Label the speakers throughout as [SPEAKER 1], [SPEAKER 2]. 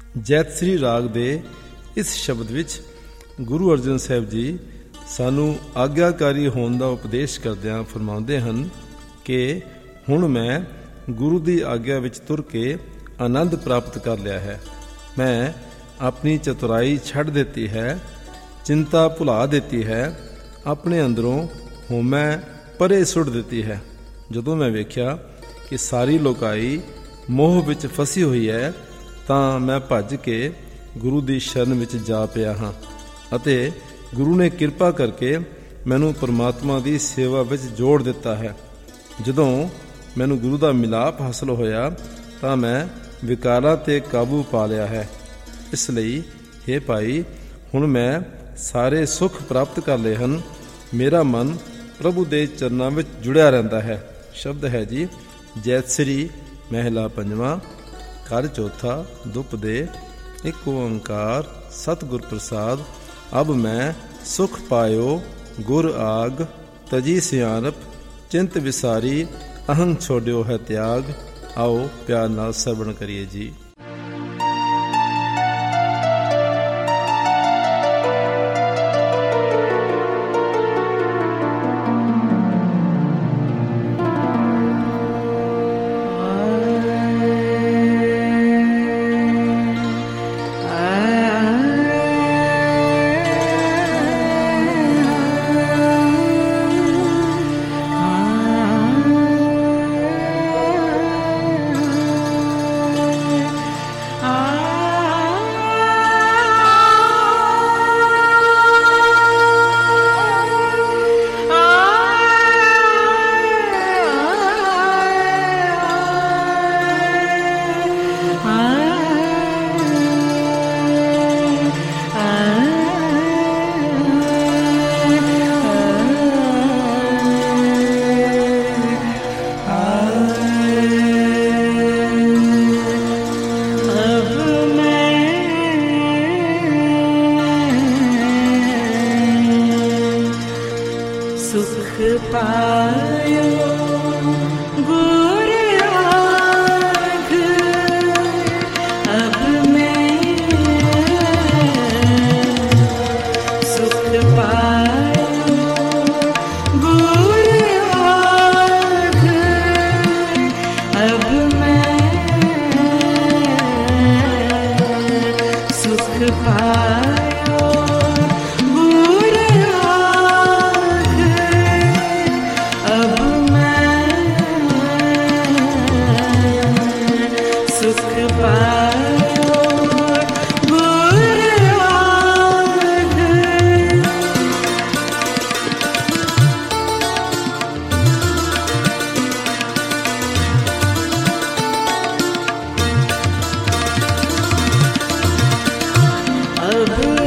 [SPEAKER 1] ਜੈਤਸਰੀ ਰਾਗ ਦੇ ਇਸ ਸ਼ਬਦ ਵਿੱਚ ਗੁਰੂ ਅਰਜਨ ਸਾਹਿਬ ਜੀ ਸਾਨੂੰ ਆਗਿਆਕਾਰੀ ਹੋਣ ਦਾ ਉਪਦੇਸ਼ ਕਰਦਿਆਂ ਫਰਮਾਉਂਦੇ ਹਨ ਕਿ ਹੁਣ ਮੈਂ ਗੁਰੂ ਦੀ ਆਗਿਆ ਵਿੱਚ ਤੁਰ ਕੇ ਆਨੰਦ ਪ੍ਰਾਪਤ ਕਰ ਲਿਆ ਹੈ। ਮੈਂ ਆਪਣੀ ਚਤੁਰਾਈ ਛੱਡ ਦਿੱਤੀ ਹੈ, ਚਿੰਤਾ ਭੁਲਾ ਦਿੱਤੀ ਹੈ, ਆਪਣੇ ਅੰਦਰੋਂ ਹਉਮੈ ਪਰੇ ਸੁੱਟ ਦਿੱਤੀ ਹੈ। ਜਦੋਂ ਮੈਂ ਵੇਖਿਆ ਕਿ ਸਾਰੀ ਲੋਕਾਈ ਮੋਹ ਵਿੱਚ ਫਸੀ ਹੋਈ ਹੈ ਤਾਂ ਮੈਂ ਭੱਜ ਕੇ ਗੁਰੂ ਦੀ ਸ਼ਰਨ ਵਿੱਚ ਜਾ ਪਿਆ ਹਾਂ ਅਤੇ ਗੁਰੂ ਨੇ ਕਿਰਪਾ ਕਰਕੇ ਮੈਨੂੰ ਪਰਮਾਤਮਾ ਦੀ ਸੇਵਾ ਵਿੱਚ ਜੋੜ ਦਿੱਤਾ ਹੈ। ਜਦੋਂ ਮੈਨੂੰ ਗੁਰੂ ਦਾ ਮਿਲਾਪ ਹਾਸਲ ਹੋਇਆ ਤਾਂ ਮੈਂ ਵਿਕਾਰਾਂ 'ਤੇ ਕਾਬੂ ਪਾ ਲਿਆ ਹੈ। ਇਸ ਲਈ हे ਭਾਈ, ਹੁਣ ਮੈਂ ਸਾਰੇ ਸੁੱਖ ਪ੍ਰਾਪਤ ਕਰ ਲਏ ਹਨ। ਮੇਰਾ ਮਨ ਪ੍ਰਭੂ ਦੇ ਚਰਨਾਂ ਵਿੱਚ ਜੁੜਿਆ ਰਹਿੰਦਾ ਹੈ। ਸ਼ਬਦ ਹੈ ਜੀ ਜੈਤਸਰੀ ਮਹਿਲਾ ਪੰਜਵਾਂ, ਘਰ ਚੌਥਾ, ਦੁਪ ਦੇ, ਇੱਕ ਓੰਕਾਰ ਸਤਿਗੁਰ ਪ੍ਰਸਾਦ। ਅਬ ਮੈਂ ਸੁਖ ਪਾਇਓ ਗੁਰ ਆਗ, ਤਜੀ ਸਿਆਣਪ ਚਿੰਤ ਵਿਸਾਰੀ, ਅਹੰ ਛੋੜਿਓ ਹੈ ਤਿਆਗ। ਆਓ ਪਿਆਰ ਨਾਲ ਸਰਵਣ ਕਰੀਏ ਜੀ।
[SPEAKER 2] अब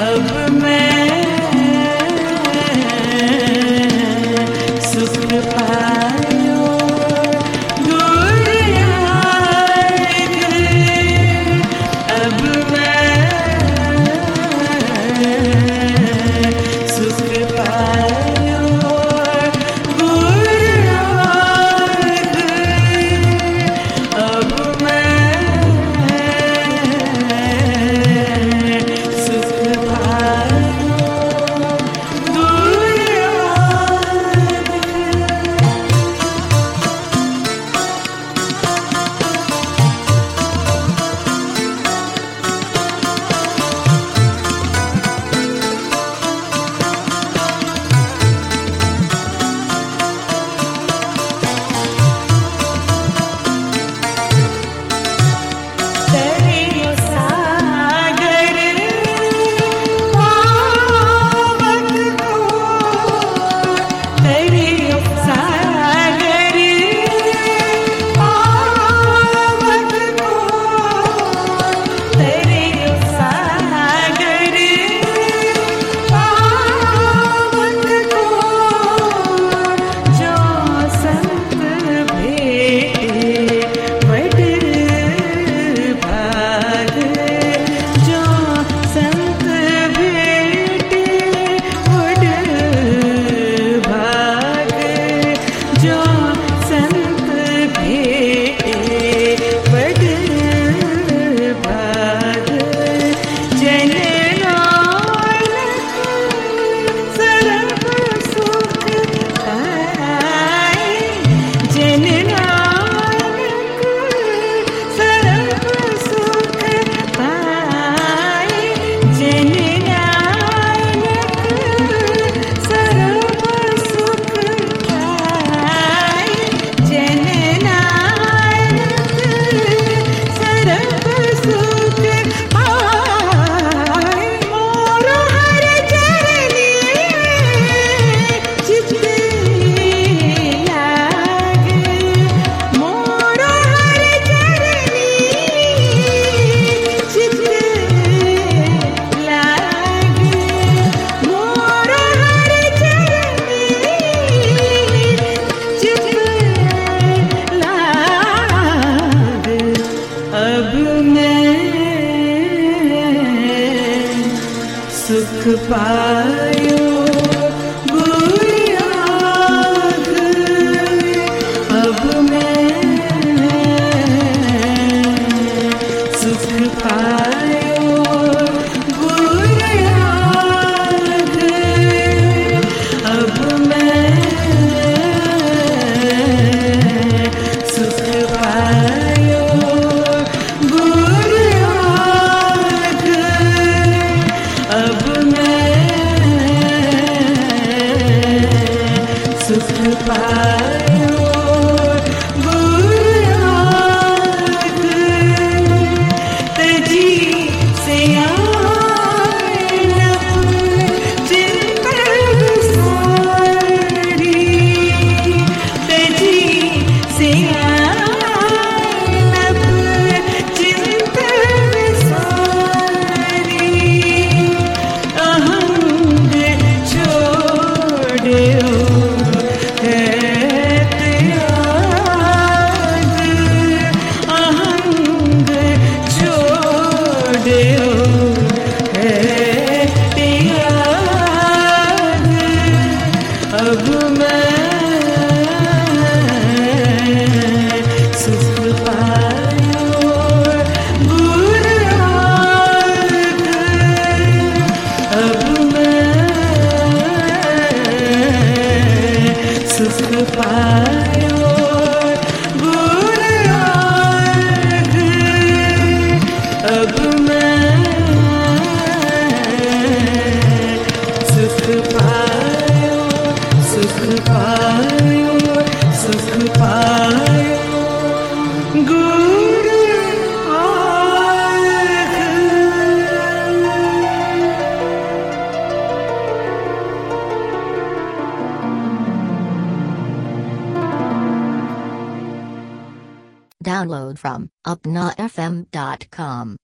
[SPEAKER 2] Download from upnafm.com.